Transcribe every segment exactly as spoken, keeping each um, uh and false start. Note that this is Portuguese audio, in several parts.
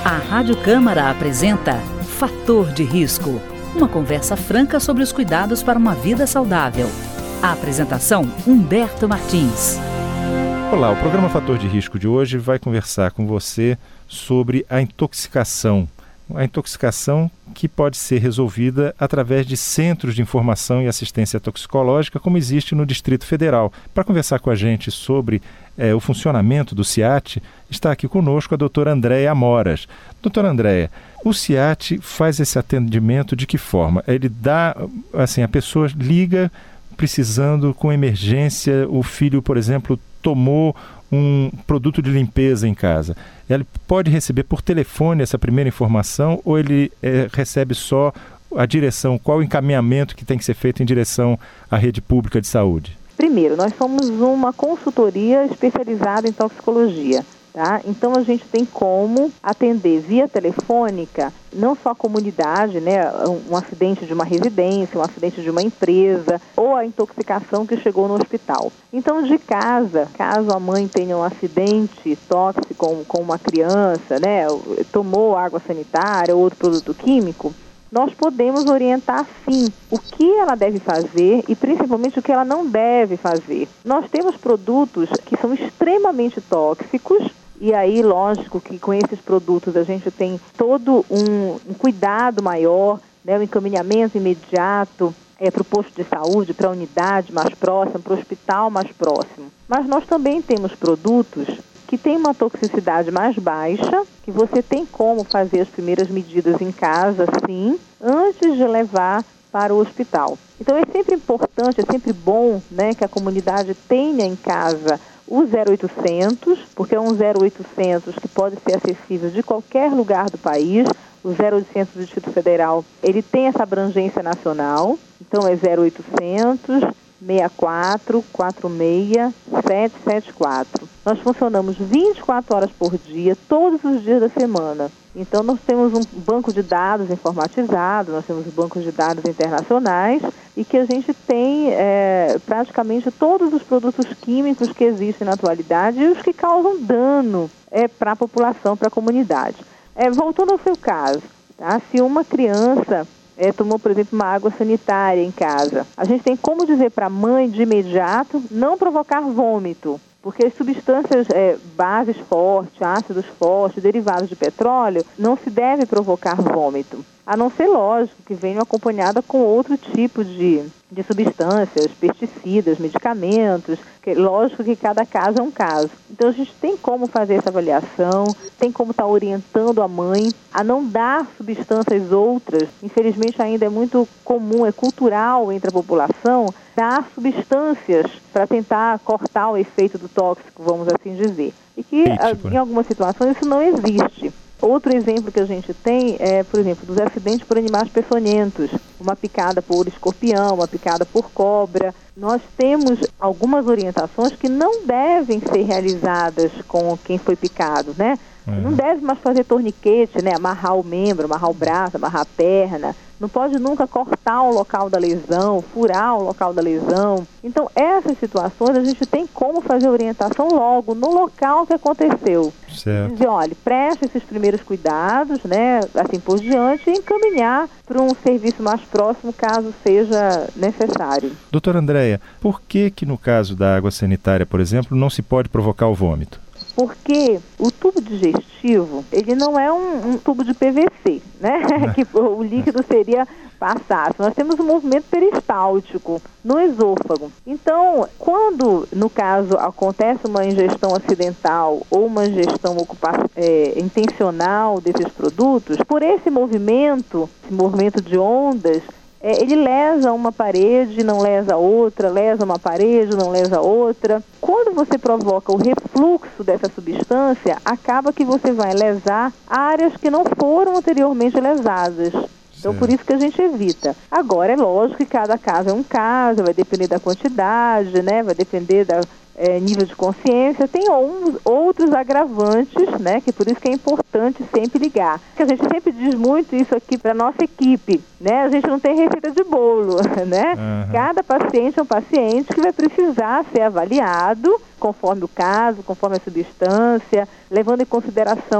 A Rádio Câmara apresenta Fator de Risco, uma conversa franca sobre os cuidados para uma vida saudável. A apresentação, Humberto Martins. Olá, o programa Fator de Risco de hoje vai conversar com você sobre a intoxicação. A intoxicação que pode ser resolvida através de centros de informação e assistência toxicológica, como existe no Distrito Federal. Para conversar com a gente sobre é, o funcionamento do CIAT, está aqui conosco a doutora Andréia Amoras. Doutora Andréia, o CIAT faz esse atendimento de que forma? Ele dá, assim, a pessoa liga precisando com emergência, o filho, por exemplo, tomou um produto de limpeza em casa. Ele pode receber por telefone essa primeira informação ou ele é, recebe só a direção, qual o encaminhamento que tem que ser feito em direção à rede pública de saúde? Primeiro, nós somos uma consultoria especializada em toxicologia. Tá? Então, a gente tem como atender via telefônica, não só a comunidade, né, um, um acidente de uma residência, um acidente de uma empresa, ou a intoxicação que chegou no hospital. Então, de casa, caso a mãe tenha um acidente tóxico com, com uma criança, né, tomou água sanitária ou outro produto químico, nós podemos orientar, sim, o que ela deve fazer e, principalmente, o que ela não deve fazer. Nós temos produtos que são extremamente tóxicos. E aí, lógico que com esses produtos a gente tem todo um, um cuidado maior, né, um encaminhamento imediato é, para o posto de saúde, para a unidade mais próxima, para o hospital mais próximo. Mas nós também temos produtos que têm uma toxicidade mais baixa, que você tem como fazer as primeiras medidas em casa, sim, antes de levar para o hospital. Então, é sempre importante, é sempre bom, né, que a comunidade tenha em casa o zero oitocentos, porque é um zero oitocentos que pode ser acessível de qualquer lugar do país. O zero oitocentos do Distrito Federal, ele tem essa abrangência nacional, então é zero oitocentos, seis quatro quatro seis, sete sete quatro. Nós funcionamos vinte e quatro horas por dia, todos os dias da semana. Então, nós temos um banco de dados informatizado, nós temos bancos de dados internacionais e que a gente tem é, praticamente todos os produtos químicos que existem na atualidade e os que causam dano é, para a população, para a comunidade. É, voltando ao seu caso, tá? Se uma criança é, tomou, por exemplo, uma água sanitária em casa, a gente tem como dizer para a mãe de imediato não provocar vômito. Porque as substâncias, é, bases fortes, ácidos fortes, derivados de petróleo, não se deve provocar vômito. A não ser, lógico, que venham acompanhada com outro tipo de, de substâncias, pesticidas, medicamentos. Que, lógico que cada caso é um caso. Então, a gente tem como fazer essa avaliação, tem como estar orientando a mãe a não dar substâncias outras. Infelizmente, ainda é muito comum, é cultural entre a população, dar substâncias para tentar cortar o efeito do tóxico, vamos assim dizer. E que, tipo, em algumas situações, isso não existe. Outro exemplo que a gente tem é, por exemplo, dos acidentes por animais peçonhentos, uma picada por escorpião, uma picada por cobra. Nós temos algumas orientações que não devem ser realizadas com quem foi picado, né? Uhum. Não deve mais fazer torniquete, né? Amarrar o membro, amarrar o braço, amarrar a perna. Não pode nunca cortar o local da lesão, furar o local da lesão. Então, essas situações a gente tem como fazer orientação logo no local que aconteceu. Certo. Dizer, olha, preste esses primeiros cuidados, né, assim por diante, e encaminhar para um serviço mais próximo, caso seja necessário. Doutora Andréia, por que que no caso da água sanitária, por exemplo, não se pode provocar o vômito? Porque o tubo digestivo, ele não é um, um tubo de P V C, né? Que o líquido seria passasse. Nós temos um movimento peristáltico no esôfago. Então, quando, no caso, acontece uma ingestão acidental ou uma ingestão ocupa- é, intencional desses produtos, por esse movimento, esse movimento de ondas, É, ele lesa uma parede, não lesa outra, lesa uma parede, não lesa outra. Quando você provoca o refluxo dessa substância, acaba que você vai lesar áreas que não foram anteriormente lesadas. Então, por isso que a gente evita. Agora, é lógico que cada caso é um caso, vai depender da quantidade, né? Vai depender da é, nível de consciência. Tem uns, outros agravantes, né? Que por isso que é importante sempre ligar. Porque a gente sempre diz muito isso aqui para nossa equipe, né? A gente não tem receita de bolo, né? Uhum. Cada paciente é um paciente que vai precisar ser avaliado conforme o caso, conforme a substância, levando em consideração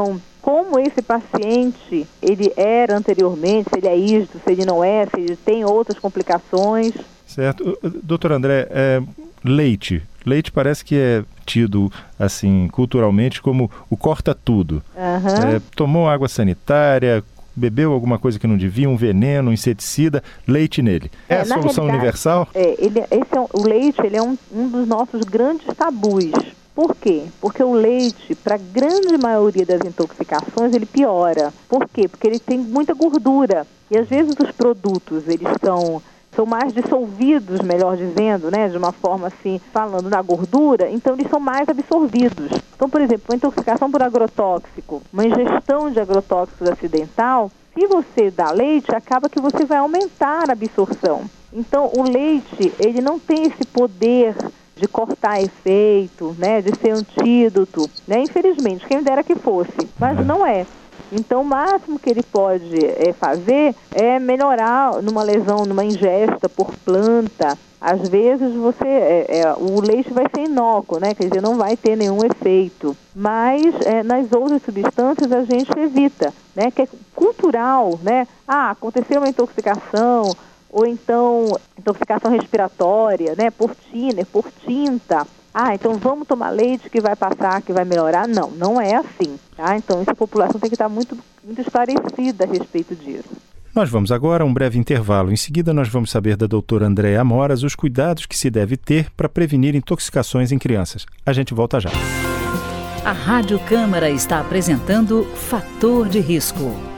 como esse paciente ele era anteriormente, se ele é isto, se ele não é, se ele tem outras complicações. Certo. Doutor André, é, leite. Leite parece que é tido, assim, culturalmente como o corta-tudo. Uhum. É, tomou água sanitária, bebeu alguma coisa que não devia, um veneno, um inseticida, leite nele. É, é a solução universal? É, ele, esse é um, o leite ele é um, um dos nossos grandes tabus. Por quê? Porque o leite, para a grande maioria das intoxicações, ele piora. Por quê? Porque ele tem muita gordura. E às vezes os produtos, eles são... são mais dissolvidos, melhor dizendo, né, de uma forma assim, falando na gordura, então eles são mais absorvidos. Então, por exemplo, uma intoxicação por agrotóxico, uma ingestão de agrotóxicos acidental, se você dá leite, acaba que você vai aumentar a absorção. Então, o leite, ele não tem esse poder de cortar efeito, né, de ser antídoto, né, infelizmente, quem dera que fosse, mas não é. Então, o máximo que ele pode é, fazer é melhorar numa lesão, numa ingesta por planta. Às vezes, você, é, é, o leite vai ser inócuo, né? Quer dizer, não vai ter nenhum efeito. Mas, é, nas outras substâncias, a gente evita, né? Que é cultural, né? Ah, aconteceu uma intoxicação, ou então intoxicação respiratória, né? Por tiner, por tinta. Ah, então vamos tomar leite que vai passar, que vai melhorar? Não, não é assim, tá? Então, essa população tem que estar muito, muito esclarecida a respeito disso. Nós vamos agora a um breve intervalo. Em seguida, nós vamos saber da doutora Andréa Amoras os cuidados que se deve ter para prevenir intoxicações em crianças. A gente volta já. A Rádio Câmara está apresentando Fator de Risco.